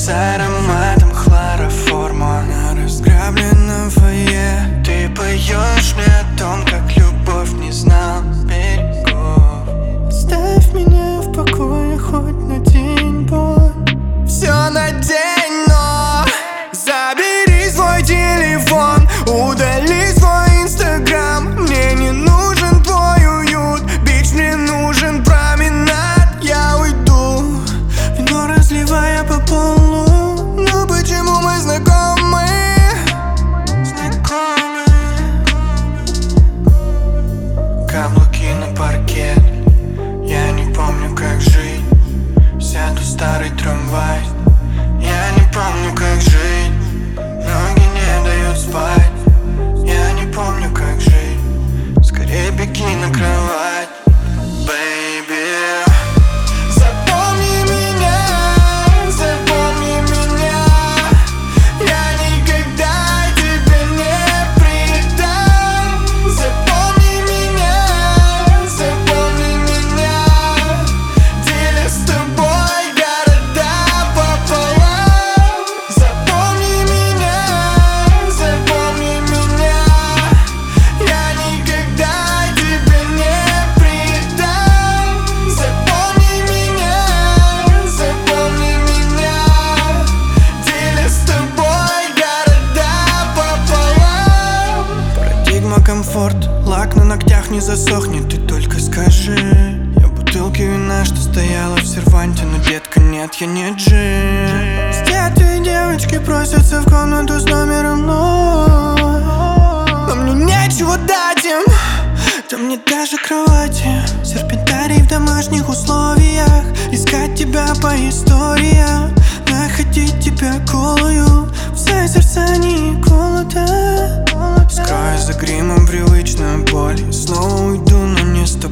с ароматом хлороформа на разграбленном фойе. Ты поешь мне о том, как любовь не знал берегов. Оставь меня в покое хоть на день, боль. Все на день, но забери свой телефон, удали свой инстаграм. Мне не нужен твой уют, бич, мне нужен променад. Я уйду, вино разливая по полу. но почему мы знакомы? Каблуки на паркет, я не помню, как жить. Сяду в старый трамвай, я не помню, как жить. Ноги не дают спать, я не помню, как жить. Скорее беги на кровать, baby. Запомни меня, запомни меня. Я никогда тебя не предам. Запомни меня, запомни меня. Деля с тобой города пополам. Запомни меня, запомни меня. Я никогда тебя не предам. Запомни меня, запомни меня. Деля с тобой города пополам. Парадигма комфорт, лак на ногтях не засохнет, ты только скажи. Я бутылки вина, что стояла в серванте, но, детка, нет, я не джин. Статуи девочки просятся в комнату с номером 0. Но мне нечего дать им, Там нет даже кровати. Серпентарий в домашних условиях. Искать тебя по историям, находить тебя голую. Все сердца не колото. скрою за гримом привычную боль. Снова уйду, но не с тобой.